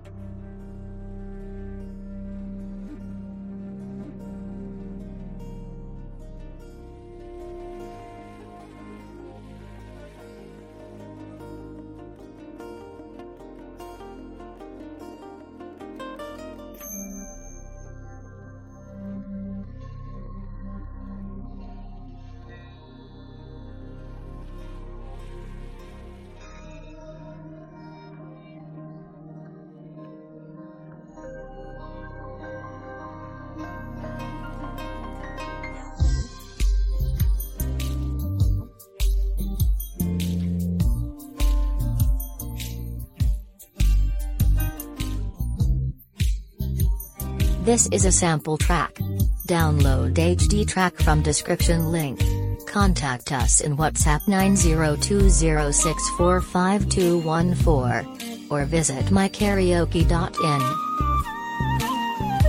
This is a sample track. Download HD track from description link. Contact us in WhatsApp 90206452214 or visit mykaraoke.in.